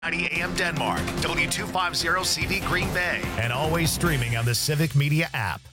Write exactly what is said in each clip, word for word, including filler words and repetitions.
ninety A M Denmark, W two fifty C V Green Bay, and always streaming on the Civic Media app.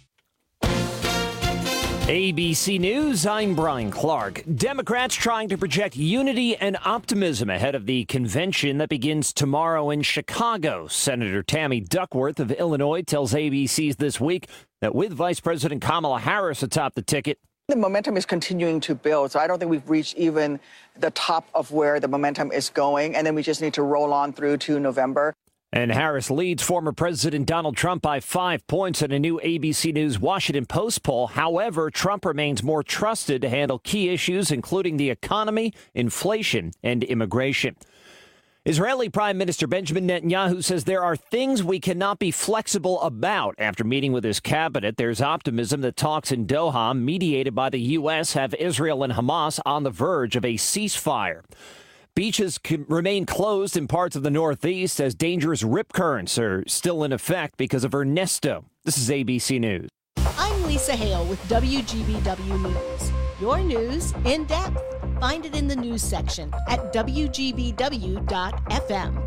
A B C News, I'm Brian Clark. Democrats trying to project unity and optimism ahead of the convention that begins tomorrow in Chicago. Senator Tammy Duckworth of Illinois tells A B C's This Week that with Vice President Kamala Harris atop the ticket, the momentum is continuing to build, so I don't think we've reached even the top of where the momentum is going, and then we just need to roll on through to November. And Harris leads former President Donald Trump by five points in a new A B C News Washington Post poll. However, Trump remains more trusted to handle key issues, including the economy, inflation, and immigration. Israeli Prime Minister Benjamin Netanyahu says there are things we cannot be flexible about. After meeting with his cabinet, there's optimism that talks in Doha, mediated by the U S, have Israel and Hamas on the verge of a ceasefire. Beaches can remain closed in parts of the Northeast as dangerous rip currents are still in effect because of Ernesto. This is A B C News. I'm Lisa Hale with W G B W News. Your news in depth. Find it in the news section at W G B W dot F M.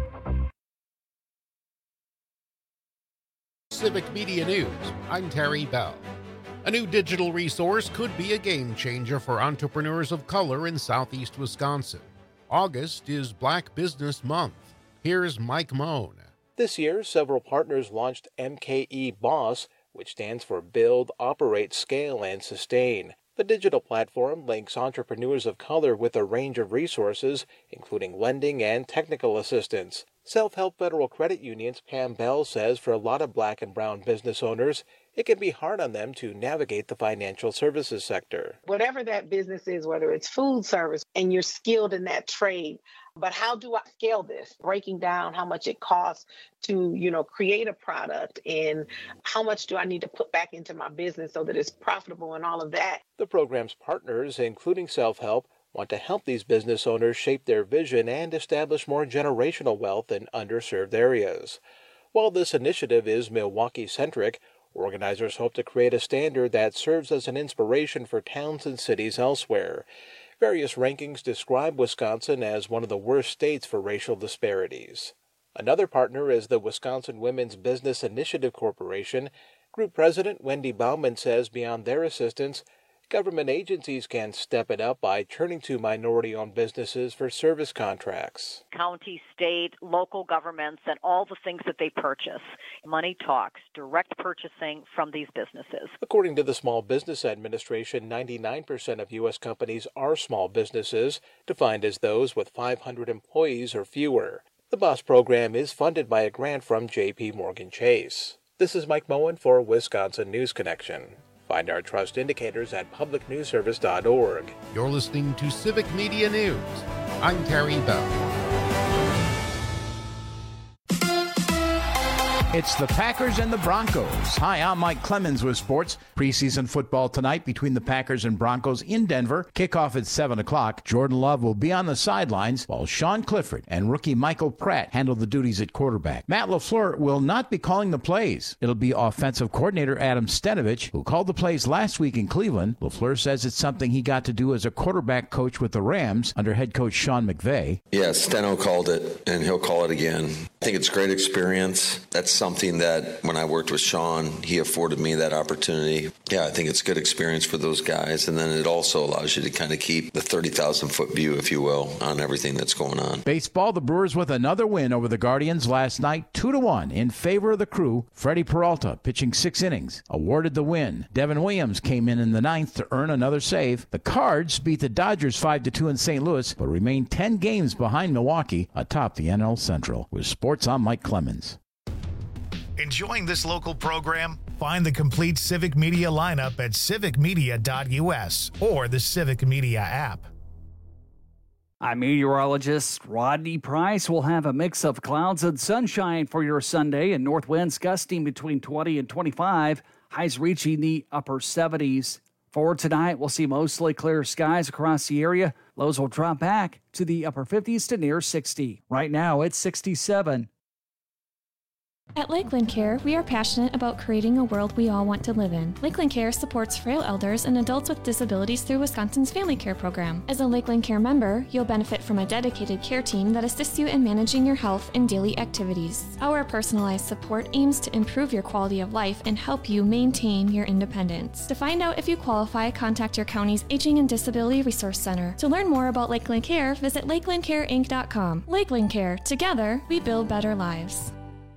Civic Media News, I'm Terry Bell. A new digital resource could be a game changer for entrepreneurs of color in southeast Wisconsin. August is Black Business Month. Here's Mike Moan. This year, several partners launched M K E BOSS, which stands for Build, Operate, Scale, and Sustain. The digital platform links entrepreneurs of color with a range of resources, including lending and technical assistance. Self-Help Federal Credit Union's Pam Bell says for a lot of black and brown business owners, it can be hard on them to navigate the financial services sector. Whatever that business is, whether it's food service and you're skilled in that trade, but how do I scale this? Breaking down how much it costs to, you know, create a product and how much do I need to put back into my business so that it's profitable and all of that. The program's partners, including Self-Help, want to help these business owners shape their vision and establish more generational wealth in underserved areas. While this initiative is Milwaukee-centric, organizers hope to create a standard that serves as an inspiration for towns and cities elsewhere. Various rankings describe Wisconsin as one of the worst states for racial disparities. Another partner is the Wisconsin Women's Business Initiative Corporation. Group President Wendy Bauman says beyond their assistance, government agencies can step it up by turning to minority-owned businesses for service contracts. County, state, local governments, and all the things that they purchase. Money talks, direct purchasing from these businesses. According to the Small Business Administration, ninety-nine percent of U S companies are small businesses, defined as those with five hundred employees or fewer. The BOSS program is funded by a grant from J P Morgan Chase. This is Mike Moen for Wisconsin News Connection. Find our trust indicators at public news service dot org. You're listening to Civic Media News. I'm Terry Bell. It's the Packers and the Broncos. Hi, I'm Mike Clemens with sports. Preseason football tonight between the Packers and Broncos in Denver. Kickoff at seven o'clock. Jordan Love will be on the sidelines while Sean Clifford and rookie Michael Pratt handle the duties at quarterback. Matt LaFleur will not be calling the plays. It'll be offensive coordinator Adam Stenavich, who called the plays last week in Cleveland. LaFleur says it's something he got to do as a quarterback coach with the Rams under head coach Sean McVay. Yeah, Steno called it, and he'll call it again. I think it's a great experience. That's something that when I worked with Sean, he afforded me that opportunity. Yeah, I think it's a good experience for those guys. And then it also allows you to kind of keep the thirty thousand foot view, if you will, on everything that's going on. Baseball, the Brewers with another win over the Guardians last night, two to one in favor of the Crew. Freddie Peralta pitching six innings, awarded the win. Devin Williams came in in the ninth to earn another save. The Cards beat the Dodgers five to two in Saint Louis, but remain ten games behind Milwaukee atop the N L Central. With sports, I'm Mike Clemens. Enjoying this local program? Find the complete Civic Media lineup at civic media dot U S or the Civic Media app. I'm meteorologist Rodney Price. We'll have a mix of clouds and sunshine for your Sunday, and north winds gusting between twenty and twenty-five, highs reaching the upper seventies. For tonight, we'll see mostly clear skies across the area. Lows will drop back to the upper fifties to near sixty. Right now, it's sixty-seven. At Lakeland Care, we are passionate about creating a world we all want to live in. Lakeland Care supports frail elders and adults with disabilities through Wisconsin's Family Care Program. As a Lakeland Care member, you'll benefit from a dedicated care team that assists you in managing your health and daily activities. Our personalized support aims to improve your quality of life and help you maintain your independence. To find out if you qualify, contact your county's Aging and Disability Resource Center. To learn more about Lakeland Care, visit lakeland care inc dot com. Lakeland Care. Together, we build better lives.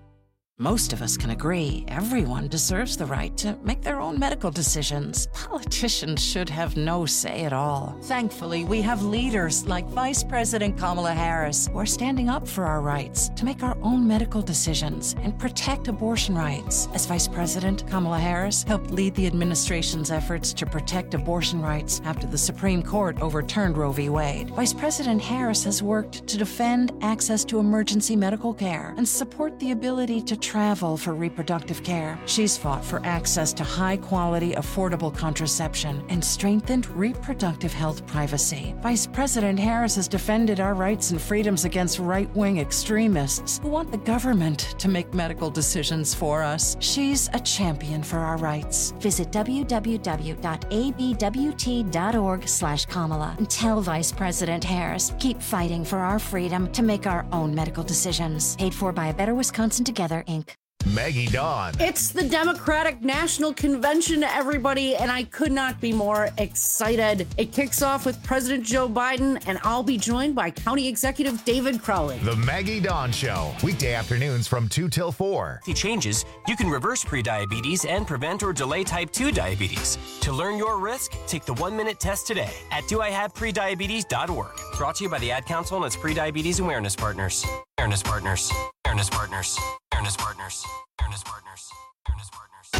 Most of us can agree everyone deserves the right to make their own medical decisions. Politicians should have no say at all. Thankfully, we have leaders like Vice President Kamala Harris who are standing up for our rights to make our own medical decisions and protect abortion rights. As Vice President, Kamala Harris helped lead the administration's efforts to protect abortion rights after the Supreme Court overturned Roe v. Wade. Vice President Harris has worked to defend access to emergency medical care and support the ability to travel for reproductive care. She's fought for access to high-quality, affordable contraception and strengthened reproductive health privacy. Vice President Harris has defended our rights and freedoms against right-wing extremists who want the government to make medical decisions for us. She's a champion for our rights. Visit w w w dot a b w t dot org slash Kamala and tell Vice President Harris, keep fighting for our freedom to make our own medical decisions. Paid for by A Better Wisconsin Together, Incorporated. Maggie Dawn. It's the Democratic National Convention, everybody, and I could not be more excited. It kicks off with President Joe Biden, and I'll be joined by County Executive David Crowley. The Maggie Dawn Show, weekday afternoons from two till four. If he changes, you can reverse prediabetes and prevent or delay type two diabetes. To learn your risk, take the one-minute test today at do I have prediabetes dot org. Brought to you by the Ad Council and its Prediabetes Awareness Partners. Awareness Partners. Awareness Partners. Awareness Partners. Awareness Partners. Awareness Partners.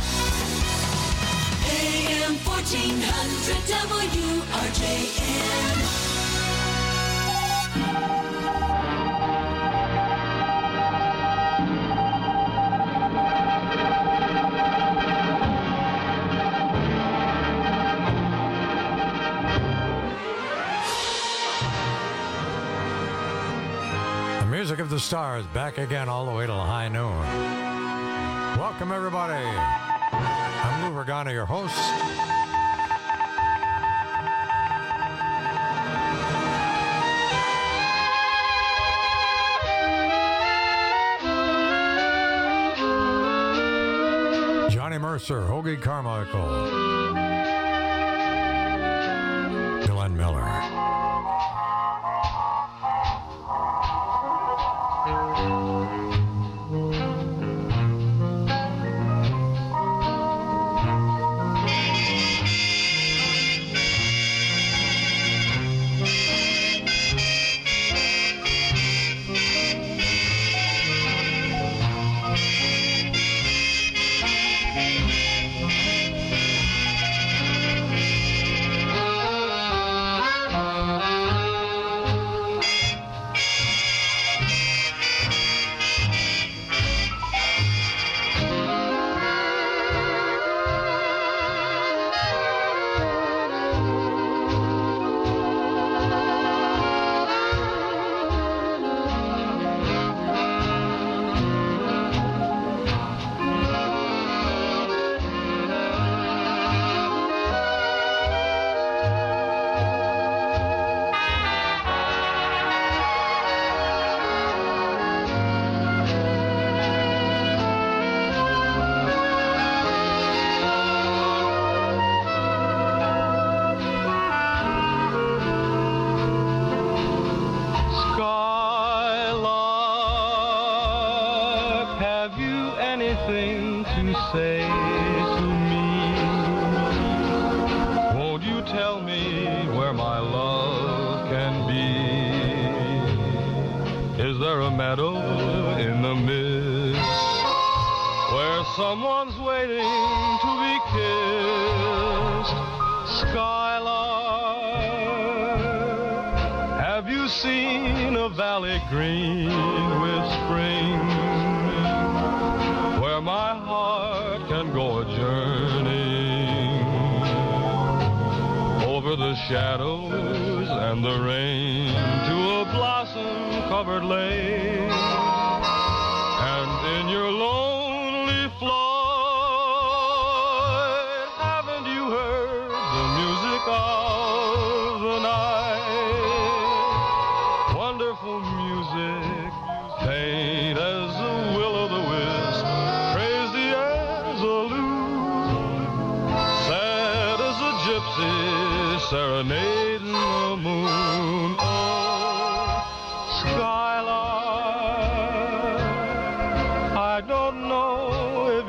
A M fourteen hundred W R J N. Music of the Stars back again all the way till high noon. Welcome, everybody. I'm Lou Regano, your host. Johnny Mercer, Hoagie Carmichael, Glenn Miller. Someone's waiting to be kissed. Skylar, have you seen a valley green with spring, where my heart can go a journeying over the shadows and the rain to a blossom-covered lane, and in your lone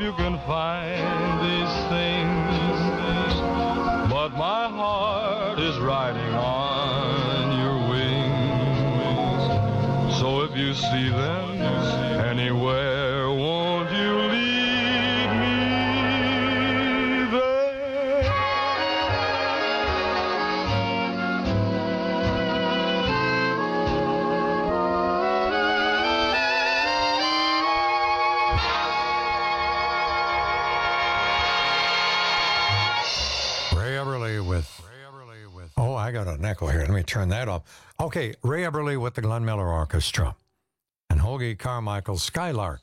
you can find these things, but my heart is riding on your wings. So if you see them anywhere, won't you lead me there? Ray Eberly with. Oh, I got an echo here. Let me turn that off. Okay, Ray Eberly with the Glenn Miller Orchestra and Hoagie Carmichael's Skylark.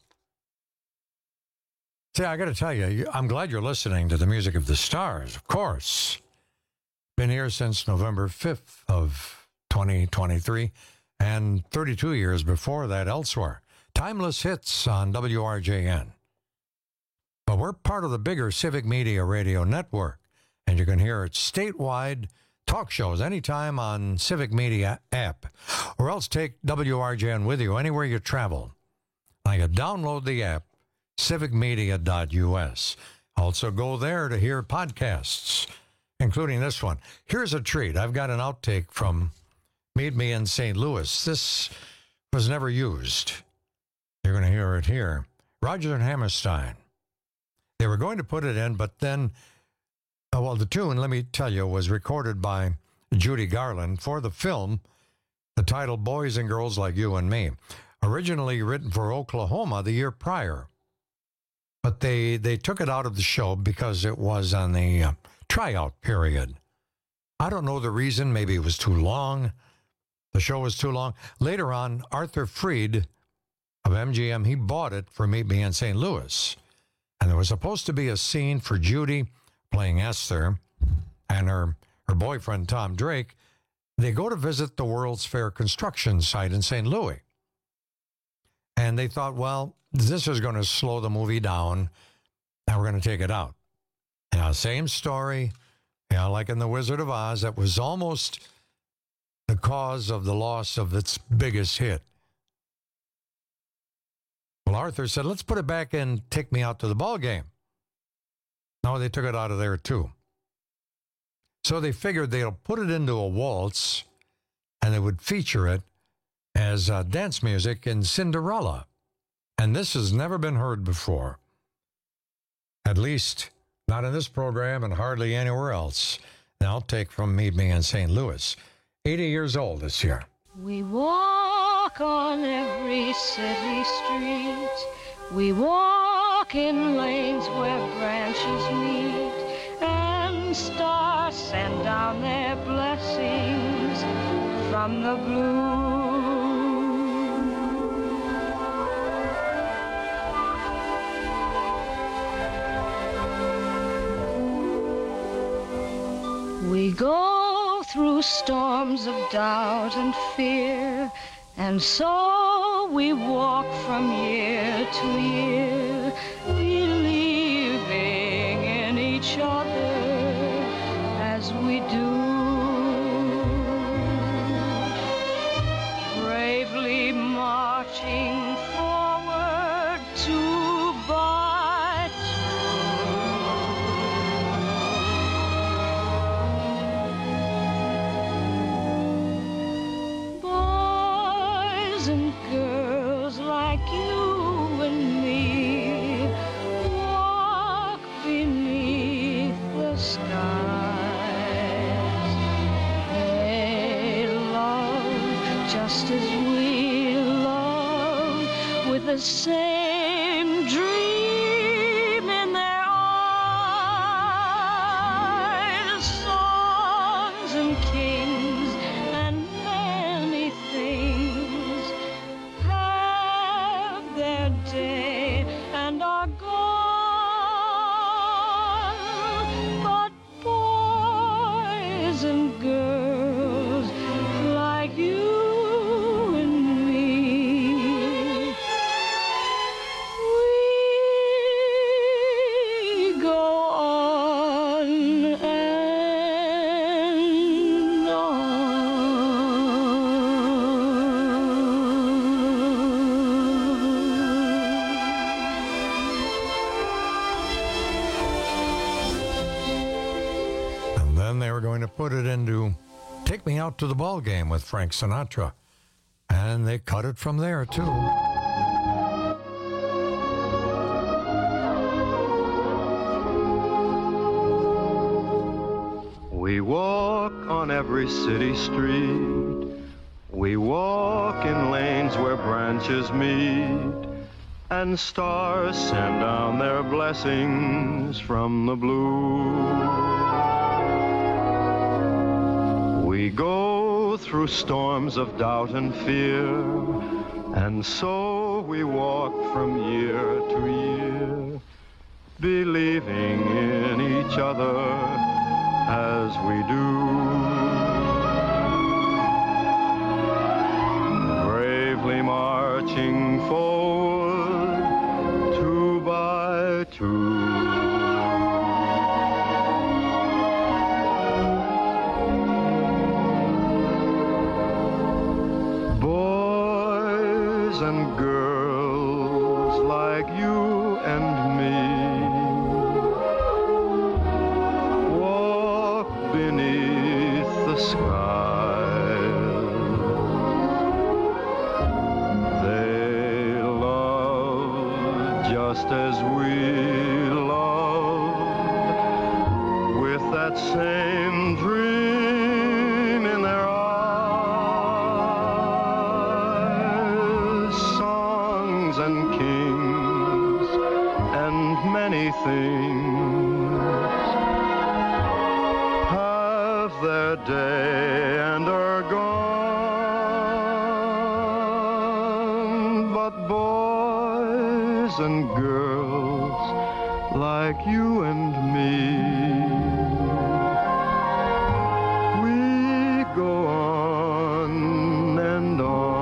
See, I got to tell you, I'm glad you're listening to the music of the stars, of course. Been here since November fifth of twenty twenty-three and thirty-two years before that elsewhere. Timeless hits on W R J N. But we're part of the bigger Civic Media Radio Network, and you can hear it statewide talk shows anytime on Civic Media app, or else take W R J N with you anywhere you travel. Like a download the app, civic media dot U S. Also go there to hear podcasts, including this one. Here's a treat. I've got an outtake from Meet Me in Saint Louis. This was never used. You're going to hear it here. Rodgers and Hammerstein. They were going to put it in, but then Uh, well, the tune, let me tell you, was recorded by Judy Garland for the film, the title Boys and Girls Like You and Me, originally written for Oklahoma the year prior. But they, they took it out of the show because it was on the uh, tryout period. I don't know the reason. Maybe it was too long. The show was too long. Later on, Arthur Freed of M G M, he bought it for Meet Me in Saint Louis. And there was supposed to be a scene for Judy playing Esther, and her, her boyfriend, Tom Drake. They go to visit the World's Fair construction site in Saint Louis. And they thought, well, this is going to slow the movie down, and we're going to take it out. Now, same story, you know, like in The Wizard of Oz, that was almost the cause of the loss of its biggest hit. Well, Arthur said, let's put it back in Take Me Out to the Ball Game. No, they took it out of there, too. So they figured they'll put it into a waltz, and they would feature it as uh, dance music in Cinderella. And this has never been heard before. At least not in this program and hardly anywhere else. Now, take from Meet Me in Saint Louis. eighty years old this year. We walk on every city street. We walk in lanes where branches meet, and stars send down their blessings from the blue. We go through storms of doubt and fear, and so we walk from year to year, believing in each other as we do. Bravely marching forward two by two. Boys and girls like you and me walk beneath the skies. They love just as we love, with the same dream in their eyes. Songs and kings and many things have their day and are gone, but boys and girls like you and me, we go on and on. to put it into Take Me Out to the Ball Game with Frank Sinatra. And they cut it from there, too. We walk on every city street. We walk in lanes where branches meet, and stars send down their blessings from the blue. We go through storms of doubt and fear, and so we walk from year to year, believing in each other as we do. Bravely marching forward, two by two. Boys and girls like you and me walk beneath the sky. They love just as we love, with that same dream in their eyes. Songs and kings and many things have their day and are gone, but boys and girls like you and me, we go on and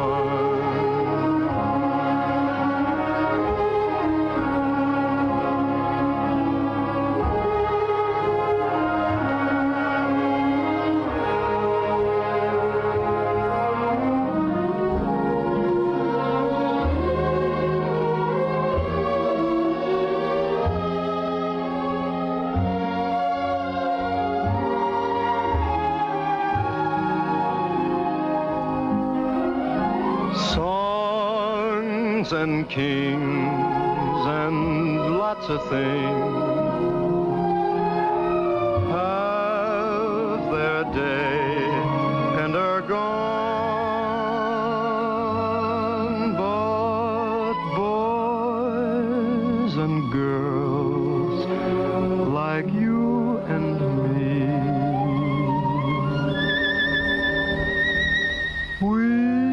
songs and kings and lots of things have their day and are gone, but boys and girls like you and me, we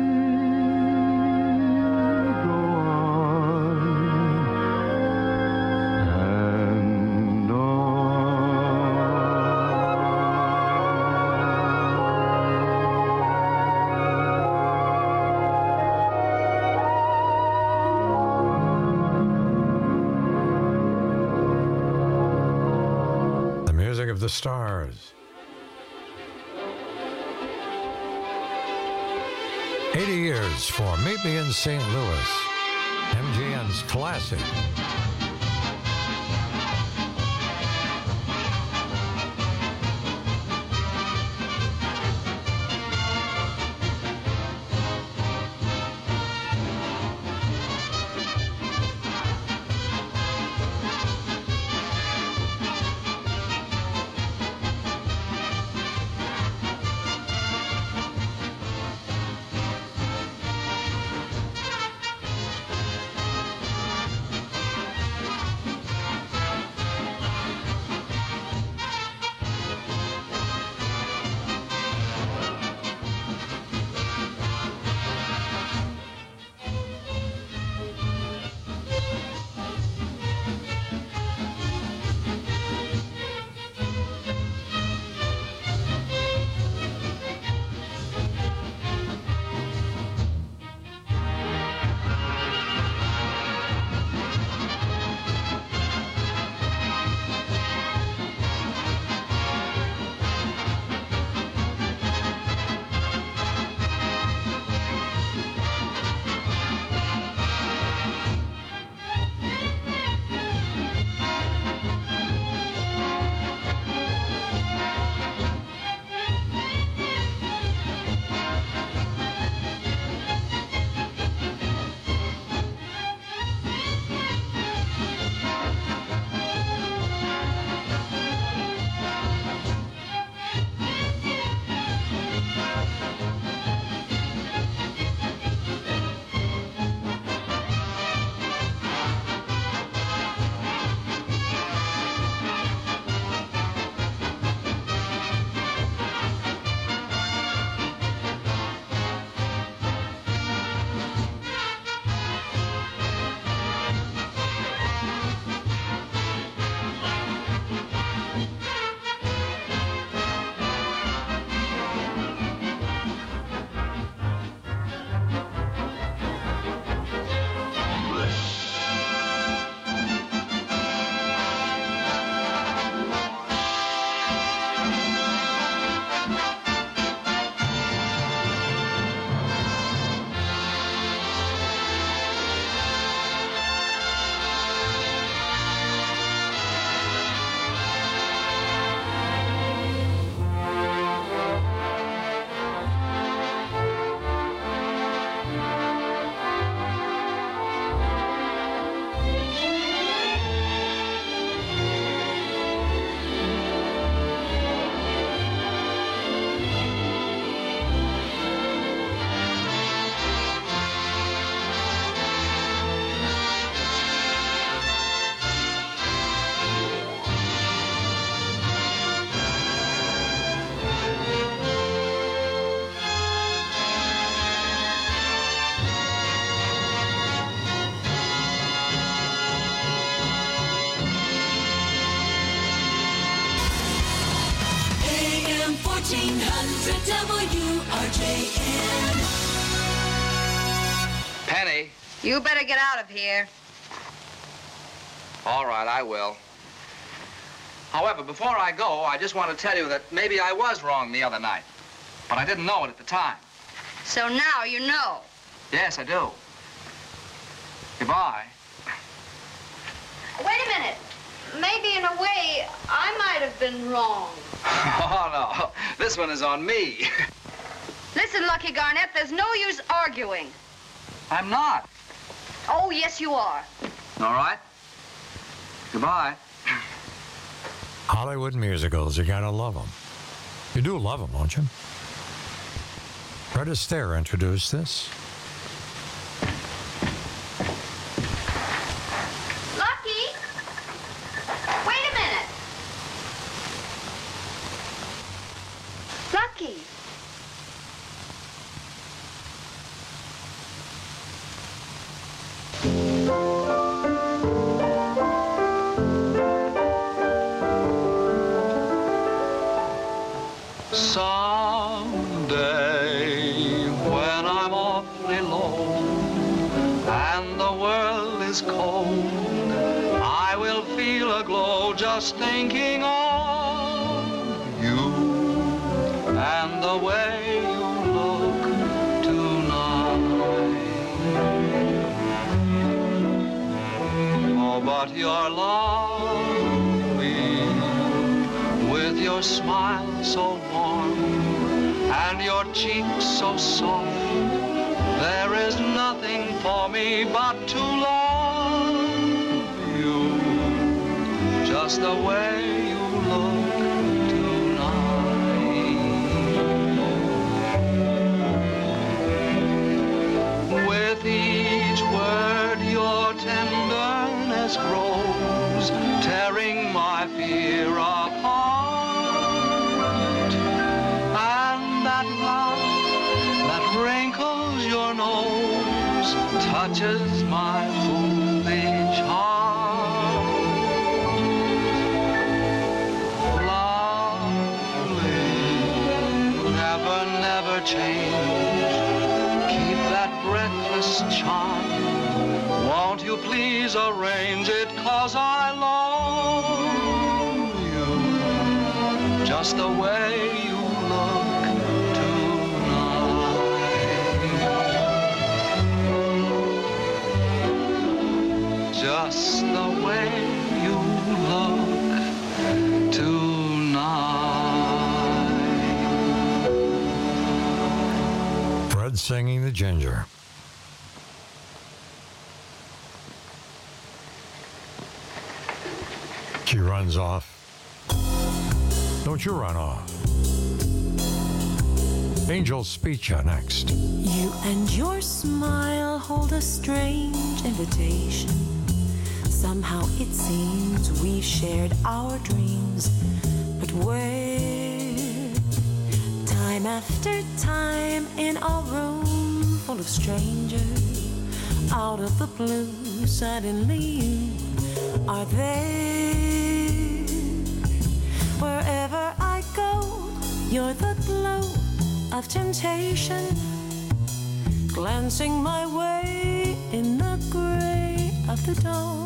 of the Stars. eighty years for Meet Me in Saint Louis, M G M's classic. hundred W R J M. Penny. You better get out of here. All right, I will. However, before I go, I just want to tell you that maybe I was wrong the other night. But I didn't know it at the time. So now you know. Yes, I do. Goodbye. Wait a minute. Maybe in a way, I might have been wrong. Oh, no. This one is on me. Listen, Lucky Garnett, there's no use arguing. I'm not. Oh, yes, you are. All right. Goodbye. Hollywood musicals, you gotta love them. You do love them, don't you? Fred Astaire introduced this. Lucky? Wait a minute. Lucky. Someday, when I'm awfully low and the world is cold, I will feel a glow just thinking of you and the way you look tonight. Oh, but you're lovely with your smile so warm and your cheeks so soft. There is nothing for me but to love you just the way you look tonight. With each word your tenderness grows, tearing my fear apart. That wrinkles your nose, touches my foolish heart. Lovely, never, never change. Keep that breathless charm. Won't you please arrange it, 'cause I love you just the way you look. Just the way you look tonight. Fred singing The Ginger. She runs off. Don't you run off. Angel Speecha next. You and your smile hold a strange invitation. Somehow it seems we've shared our dreams, but where? Time after time in a room full of strangers, out of the blue, suddenly you are there. Wherever I go, you're the glow of temptation, glancing my way in the gray of the dawn.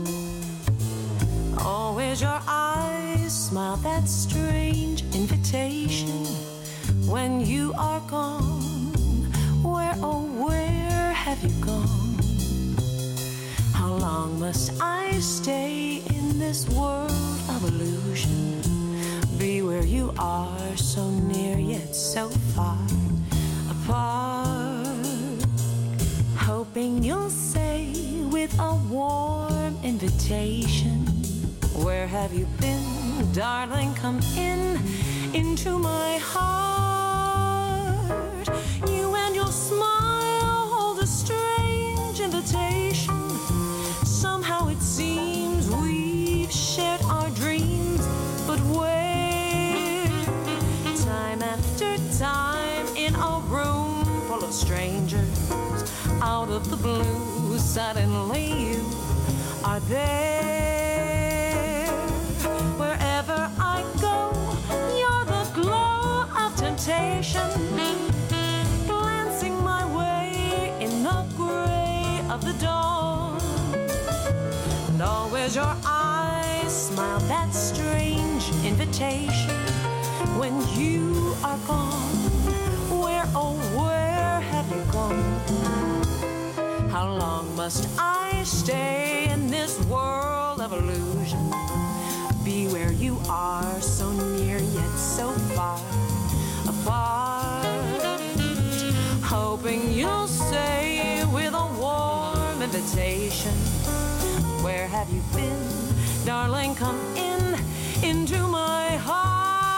Always your eyes smile that strange invitation. When you are gone, where, oh, where have you gone? How long must I stay in this world of illusion? Be where you are, so near yet so far apart. Hoping you'll say with a warm invitation, where have you been, darling? Come in, into my heart. You and your smile hold a strange invitation. Somehow it seems we've shared our dreams, but where? Time after time in a room full of strangers, out of the blue, suddenly you are there. Wherever I go, you're the glow of temptation. always your eyes smile, that strange invitation. When you are gone, where, oh, where have you gone? How long must I stay in this world of illusion? Be where you are, so near yet so far apart. Hoping you'll say with a warm invitation, where have you been? Darling, come in, into my heart.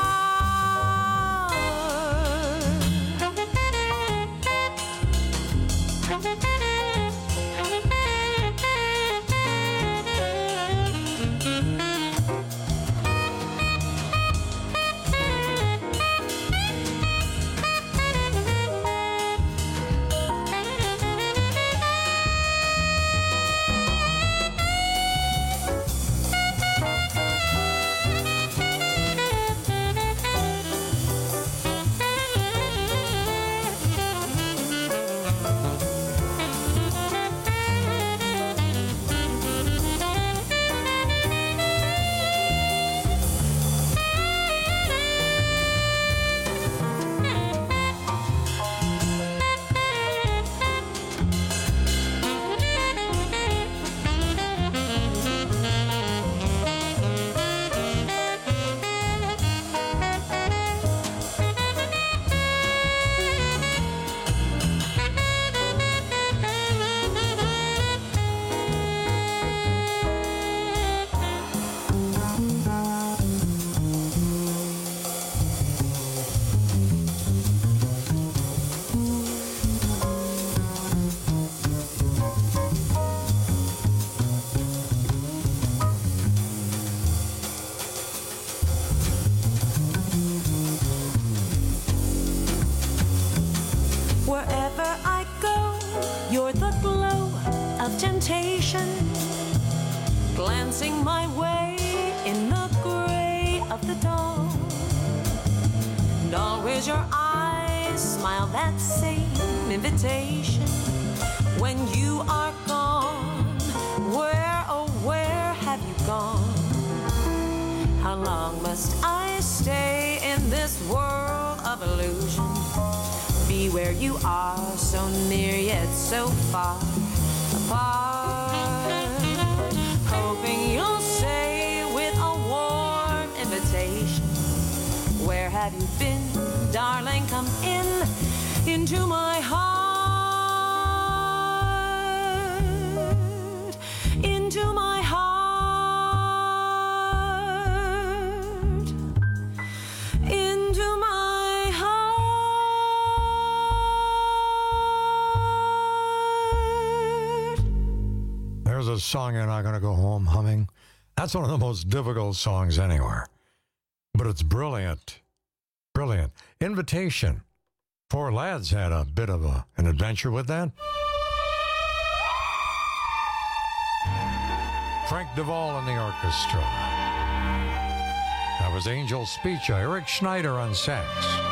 Wherever I go, you're the glow of temptation, glancing my way in the gray of the dawn. And always your eyes smile, that same invitation. When you are gone, where, oh, where have you gone? How long must I stay in this world of illusion? Be where you are, so near yet so far apart. Hoping you'll say with a warm invitation, where have you been? Darling, come in, into my heart, into my heart, into my heart. There's a song you're not going to go home humming. That's one of the most difficult songs anywhere. But it's brilliant. Brilliant. Invitation. Four Lads had a bit of a, an adventure with that. Frank Duvall in the orchestra. That was Angel Speech, Eric Schneider on sax.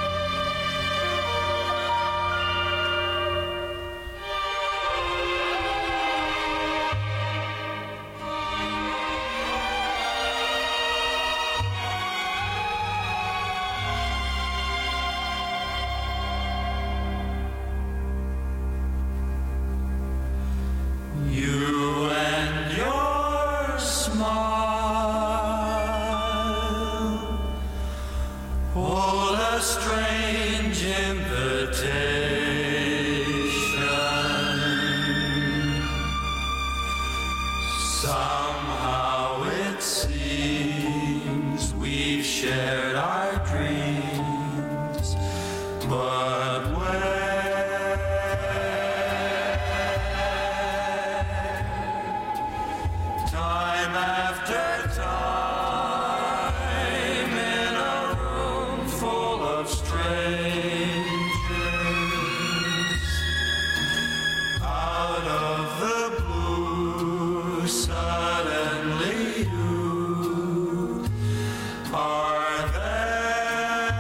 You and your smile hold a strange invitation. Somehow it seems we've shared our dreams, but where? Time after time in a room full of strangers, out of the blue, suddenly you are there.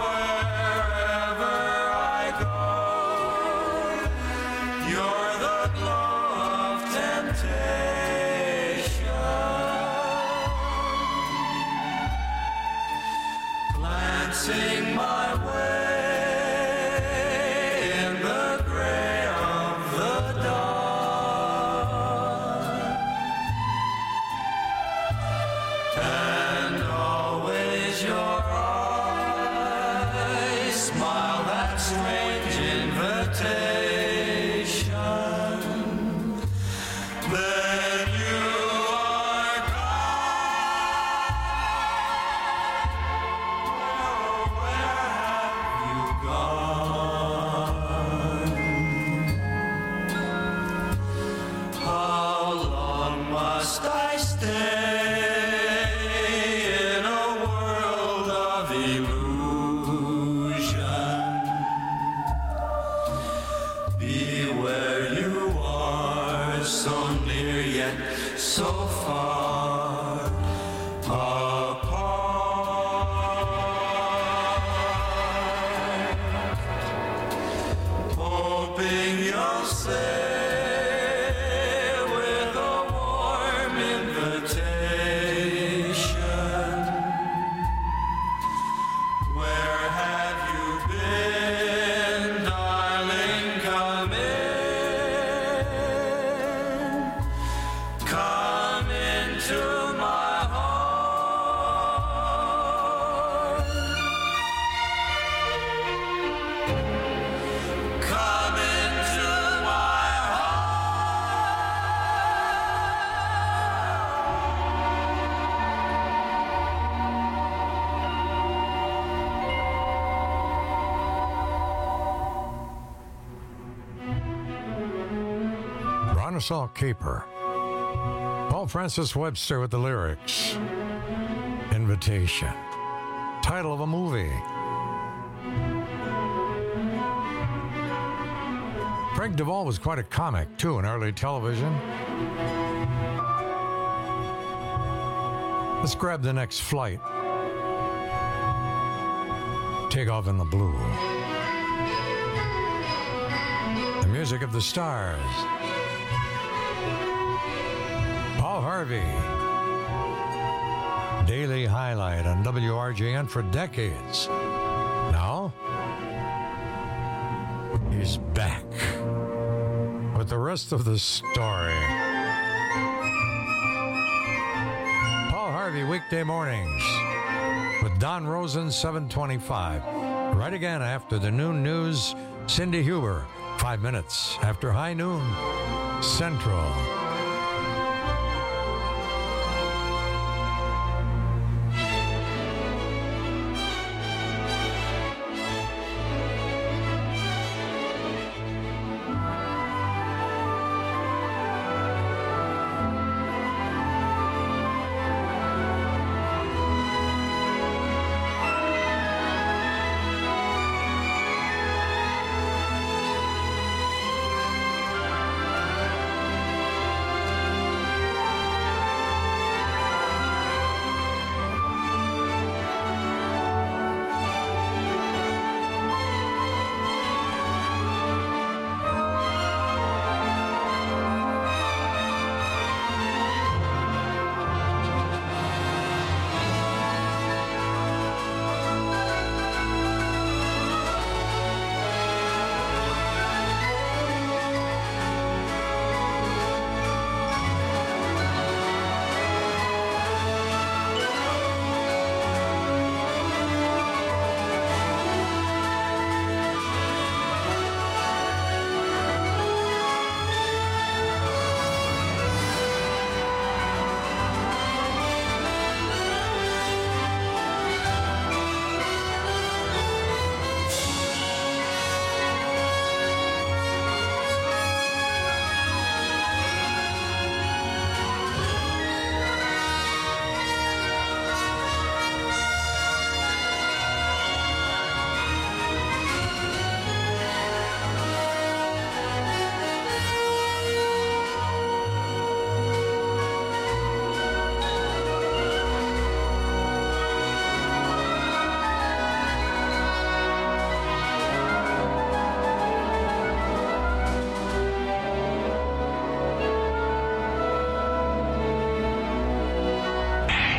Wherever I go, you're the Glancing my way in the gray of the dawn, and always your eyes smile that strange invitation. Then you are how long must I stay in a world of illusion? Be where you are, so near yet so far apart. Hoping you'll say with a warm invitation, where have you been, darling? Come in, come into my heart. Come into my Bronislaw Caper. Paul Francis Webster with the lyrics. Invitation. Title of a movie. Frank Duvall was quite a comic, too, in early television. Let's grab the next flight. Take off in the blue. The music of the stars. Paul Harvey. Daily highlight on W R J N for decades. Now, he's back with the rest of the story. Paul Harvey, weekday mornings with Don Rosen, seven twenty-five. Right again after the noon news, Cindy Huber, five minutes after high noon, Central.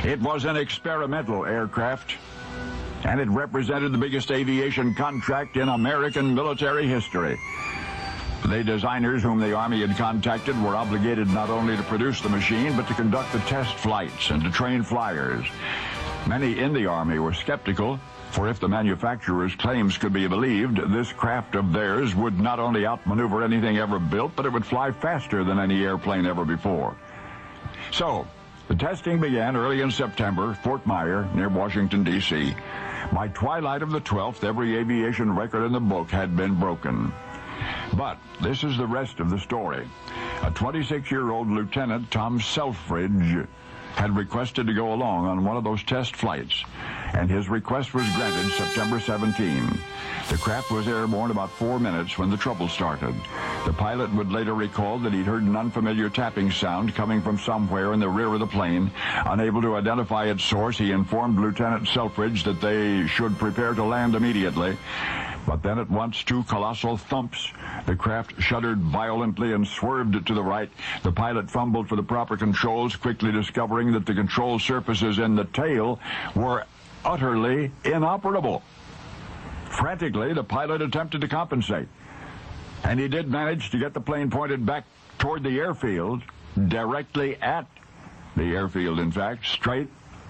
It was an experimental aircraft, and it represented the biggest aviation contract in American military history. The designers whom the Army had contacted were obligated not only to produce the machine, but to conduct the test flights and to train flyers. Many in the Army were skeptical, for if the manufacturer's claims could be believed, this craft of theirs would not only outmaneuver anything ever built, but it would fly faster than any airplane ever before. So, the testing began early in September, Fort Myer, near Washington, D C By twilight of the twelfth, every aviation record in the book had been broken. But this is the rest of the story. A twenty-six-year-old Lieutenant, Tom Selfridge, had requested to go along on one of those test flights, and his request was granted September seventeenth. The craft was airborne about four minutes when the trouble started. The pilot would later recall that he'd heard an unfamiliar tapping sound coming from somewhere in the rear of the plane. Unable to identify its source, he informed Lieutenant Selfridge that they should prepare to land immediately. But then at once, two colossal thumps. The craft shuddered violently and swerved to the right. The pilot fumbled for the proper controls, quickly discovering that the control surfaces in the tail were utterly inoperable. Frantically, the pilot attempted to compensate, and he did manage to get the plane pointed back toward the airfield, directly at the airfield, in fact, straight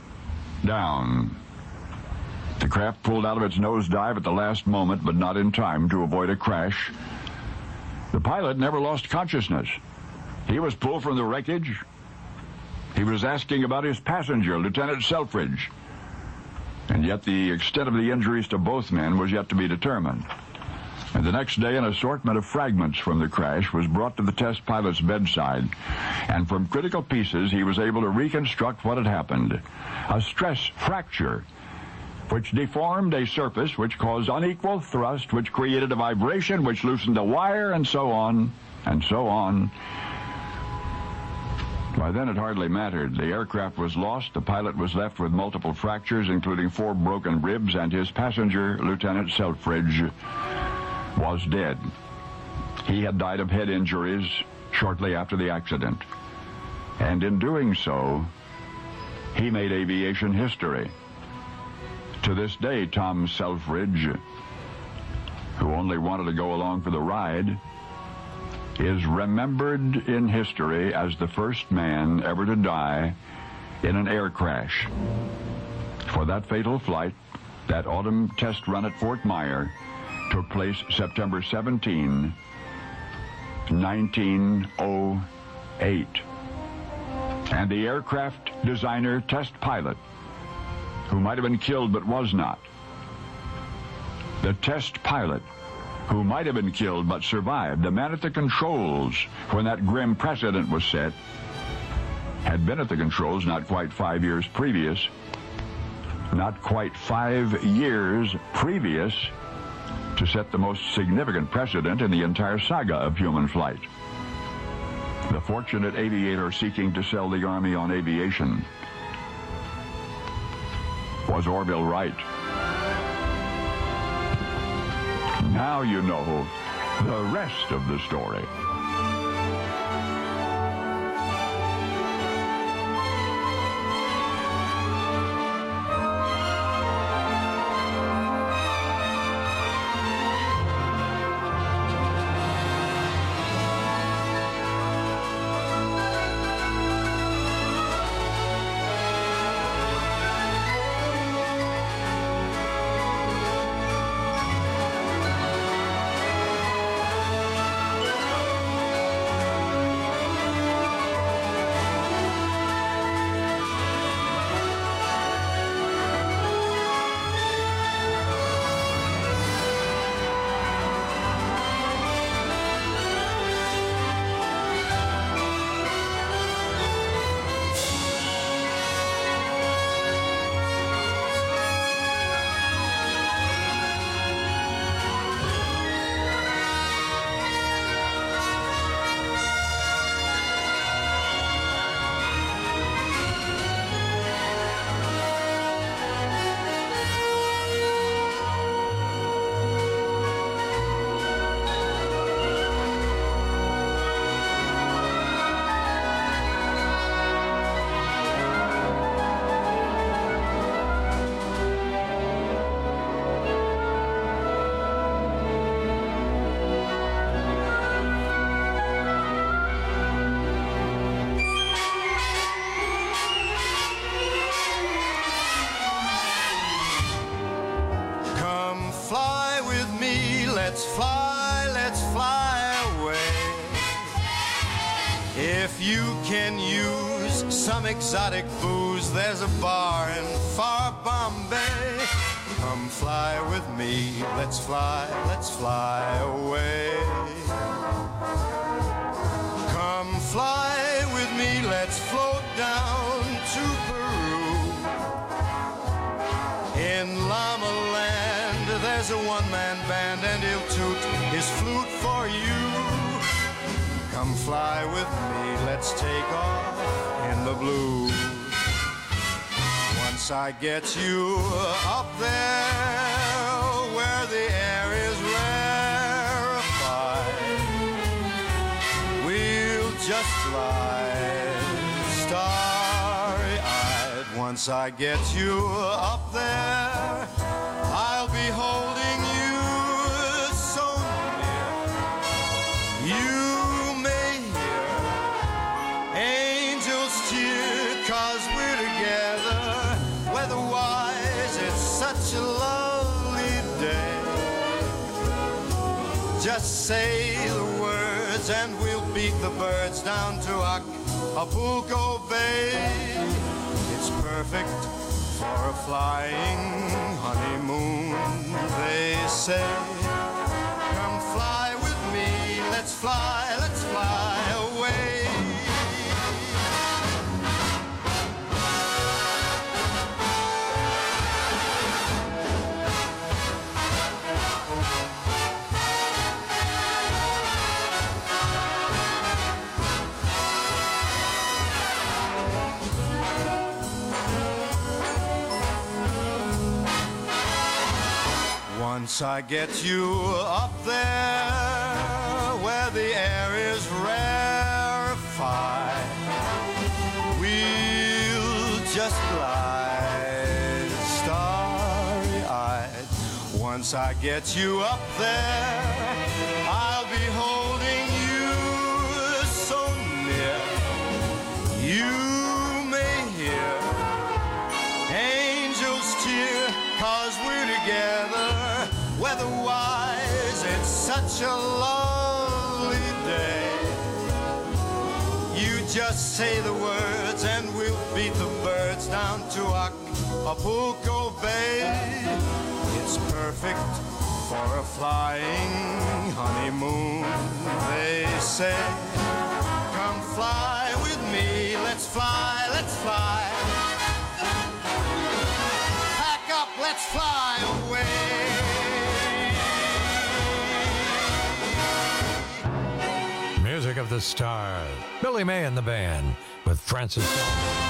down. The craft pulled out of its nosedive at the last moment, but not in time to avoid a crash. The pilot never lost consciousness. He was pulled from the wreckage. He was asking about his passenger, Lieutenant Selfridge. And yet the extent of the injuries to both men was yet to be determined. And the next day, an assortment of fragments from the crash was brought to the test pilot's bedside. And from critical pieces, he was able to reconstruct what had happened. A stress fracture, which deformed a surface, which caused unequal thrust, which created a vibration, which loosened a wire, and so on, and so on. By then, it hardly mattered. The aircraft was lost. The pilot was left with multiple fractures, including four broken ribs, and his passenger, Lieutenant Selfridge, was dead. He had died of head injuries shortly after the accident. And in doing so, he made aviation history. To this day, Tom Selfridge, who only wanted to go along for the ride, is remembered in history as the first man ever to die in an air crash. For that fatal flight, that autumn test run at Fort Myer, took place September seventeenth, nineteen oh eight. And the aircraft designer test pilot, who might have been killed but was not, the test pilot who might have been killed but survived, the man at the controls when that grim precedent was set, had been at the controls not quite five years previous, not quite five years previous to set the most significant precedent in the entire saga of human flight. The fortunate aviator seeking to sell the Army on aviation was Orville Wright. Now you know the rest of the story. If you can use some exotic booze, there's a bar in far Bombay. Come fly with me, let's fly, let's fly away. Come fly with me, let's float down to Peru. In Llama Land, there's a one-man band and he'll toot his flute for you. Come fly with me, let's take off in the blue. Once I get you up there where the air is rarefied, we'll just fly starry-eyed. Once I get you up there, I'll be holding you so near. You may hear angels cheer, 'cause we're together. Weather-wise, it's such a lovely day. Just say the words and we'll beat the birds down to Acapulco Bay. It's perfect for a flying honeymoon, they say. Come fly with me, let's fly, let's fly away. Once I get you up there where the air is rarefied, we'll just glide starry-eyed. Once I get you up there, I'll be holding you so near. You may hear angels cheer, 'cause we're together. Weather-wise, it's such a lovely day. You just say the words and we'll beat the birds down to Acapulco Bay. It's perfect for a flying honeymoon, they say. Come fly with me, let's fly, let's fly. Pack up, let's fly away. Music of the Stars. Billy May and the band with Francis Salmon.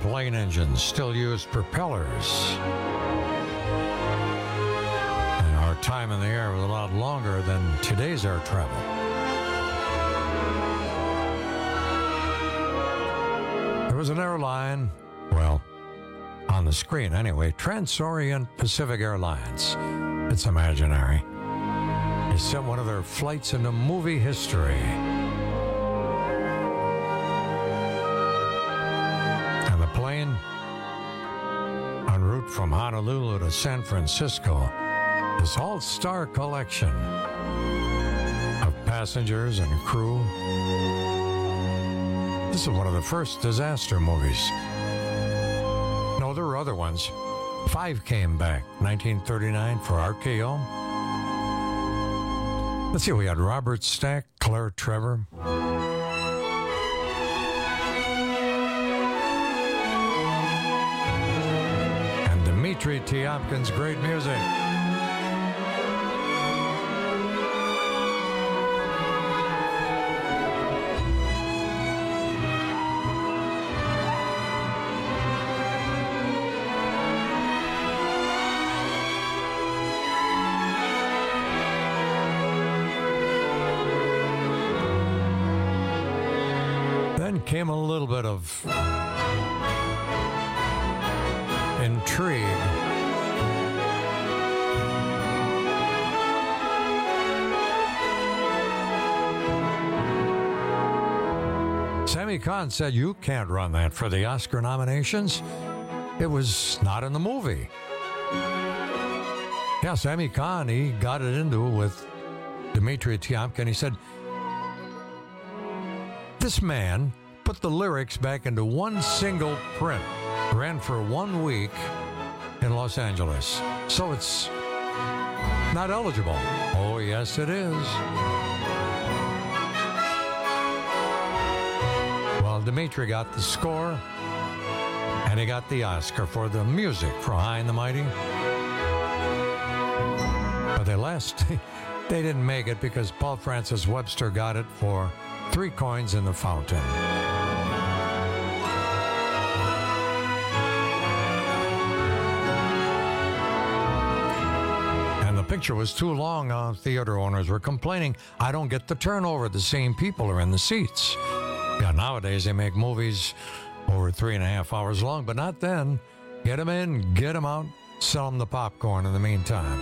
plane engines still used propellers. And our time in the air was a lot longer than today's air travel. There was an airline, well, on the screen anyway, Transorient Pacific Airlines. It's imaginary. They sent one of their flights into movie history. And the plane, en route from Honolulu to San Francisco, this all-star collection of passengers and crew. This is one of the first disaster movies. No, there were other ones. Five came back, nineteen thirty-nine for R K O. Let's see, we had Robert Stack, Claire Trevor. And Dimitri Tiomkin's great music. Came a little bit of intrigue. Sammy Kahn said, "You can't run that for the Oscar nominations. It was not in the movie." Yeah, Sammy Kahn, he got it into it with Dimitri Tiomkin. He said, "This man put the lyrics back into one single print, ran for one week in Los Angeles. So it's not eligible." Oh, yes, it is. Well, Dimitri got the score, and he got the Oscar for the music for High and the Mighty. But they last, they didn't make it because Paul Francis Webster got it for Three Coins in the Fountain. The picture was too long. Uh, theater owners were complaining, "I don't get the turnover. The same people are in the seats." Yeah, nowadays they make movies over three and a half hours long, but not then. Get them in, get them out, sell them the popcorn in the meantime.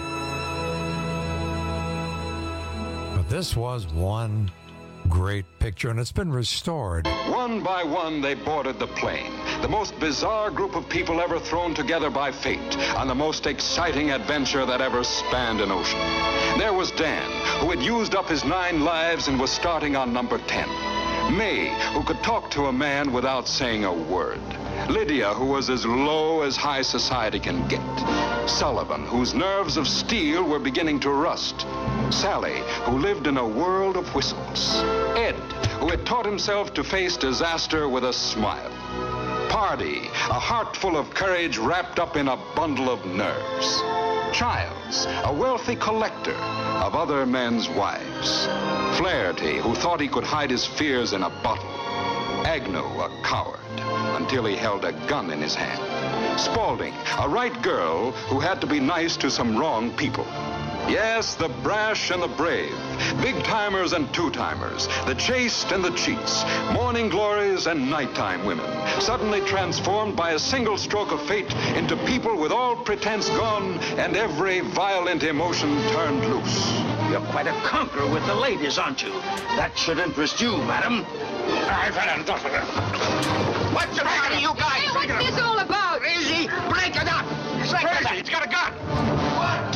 But this was one great picture, and it's been restored. One by one, they boarded the plane. The most bizarre group of people ever thrown together by fate on the most exciting adventure that ever spanned an ocean. There was Dan, who had used up his nine lives and was starting on number ten. May, who could talk to a man without saying a word. Lydia, who was as low as high society can get. Sullivan, whose nerves of steel were beginning to rust. Sally, who lived in a world of whistles. Ed, who had taught himself to face disaster with a smile. Pardy, a heart full of courage wrapped up in a bundle of nerves. Childs, a wealthy collector of other men's wives. Flaherty, who thought he could hide his fears in a bottle. Agnew, a coward, until he held a gun in his hand. Spaulding, a right girl who had to be nice to some wrong people. Yes, the brash and the brave, big-timers and two-timers, the chaste and the cheats, morning glories and nighttime women, suddenly transformed by a single stroke of fate into people with all pretense gone and every violent emotion turned loose. You're quite a conqueror with the ladies, aren't you? That should interest you, madam. I've had enough of it. What's the matter, you guys? Hey, what's this all about? Crazy? Break it up! It's like crazy. It's got a gun. What?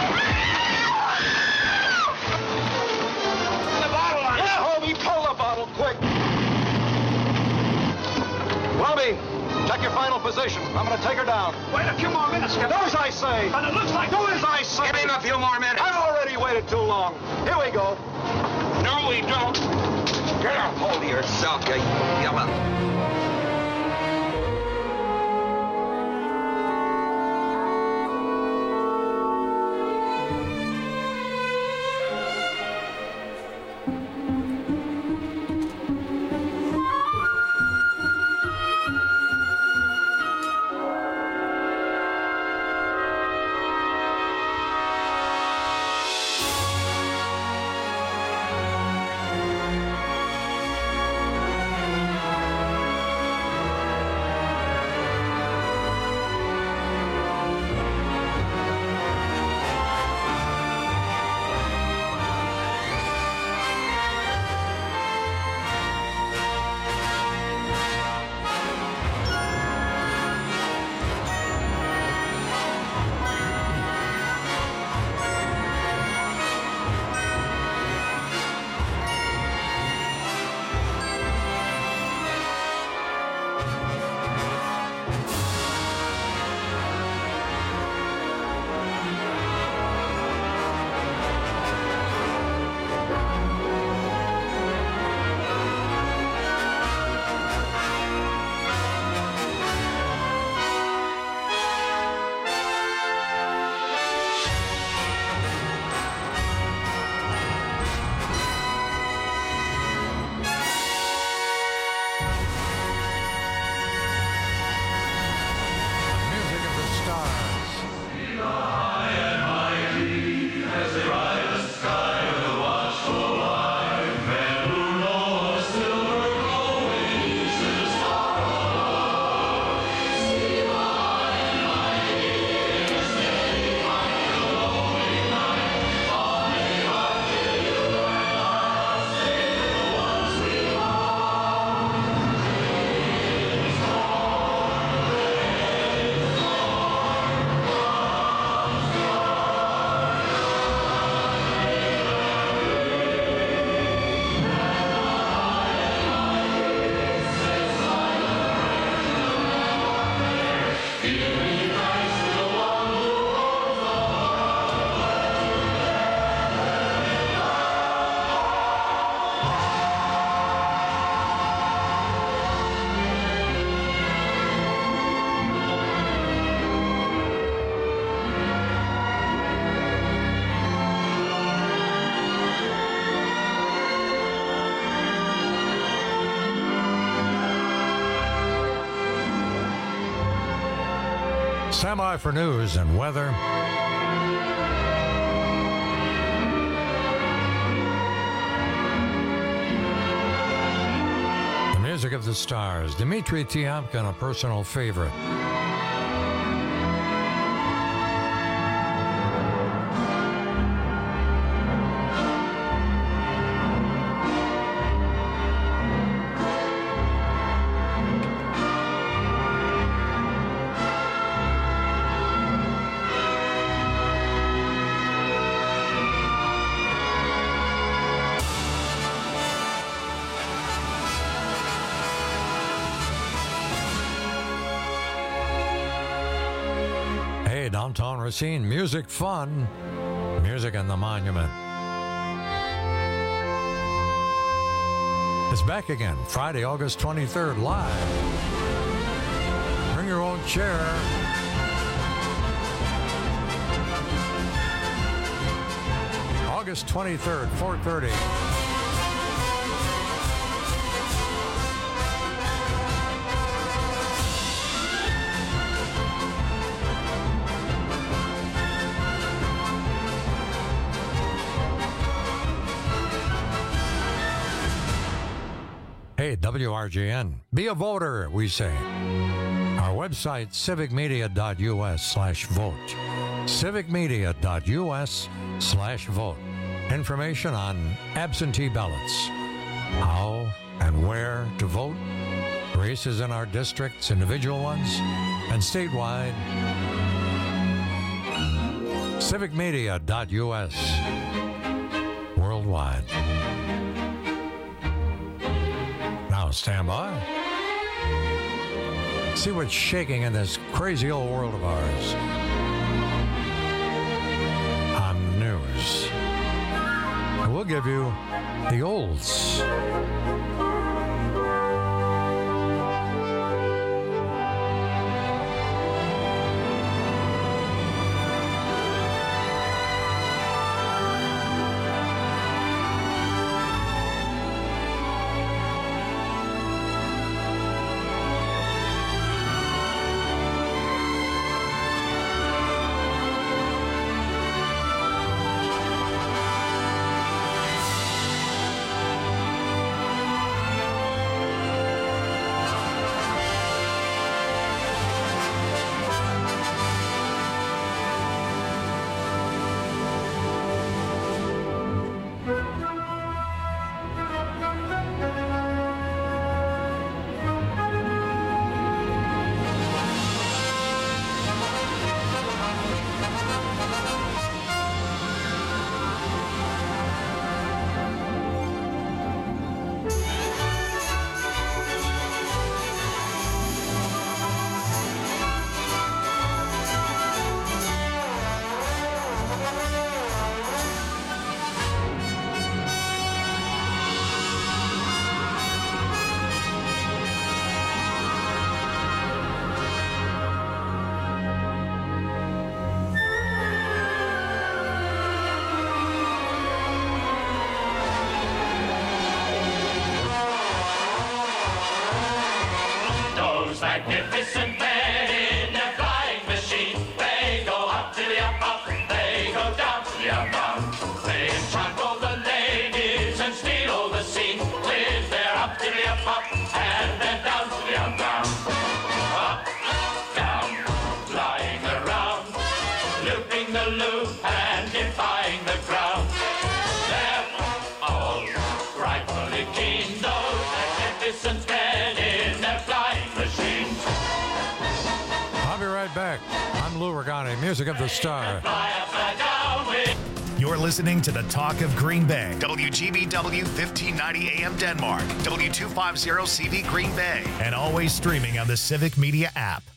The bottle on it. Yeah, homie, pull the bottle quick. Robbie, check your final position. I'm going to take her down. Wait a few more minutes, Skipper. Do as I say. But it looks like... Do as I say. Give him a few more minutes. I've already waited too long. Here we go. No, we don't. Get a hold of yourself, you yellow. Stand by for news and weather. The music of the stars. Dmitri Tiomkin, a personal favorite. Downtown Racine, music fun, music in the monument. It's back again, Friday, August twenty-third, live. Bring your own chair. August twenty-third, four thirty. Hey, W R J N, be a voter, we say. Our website, civicmedia.us slash vote. civicmedia.us slash vote. Information on absentee ballots, how and where to vote, races in our districts, individual ones, and statewide. civicmedia.us, worldwide. Now stand by. See what's shaking in this crazy old world of ours. On news. And we'll give you the olds. Magnificent men in their flying machine. They go up to the up, up, they go down to the up, down. They enchant all the ladies and steal all the scene with their up to the up, up, and then down to the up, down. Up, down, flying around, looping the loop and defying the ground. They're all frightfully keen, those magnificent men in their flying machines. I'll be right back. I'm Lou Regani, music of the star. You're listening to the Talk of Green Bay. W G B W fifteen ninety A M Denmark. W two fifty C V Green Bay. And always streaming on the Civic Media app.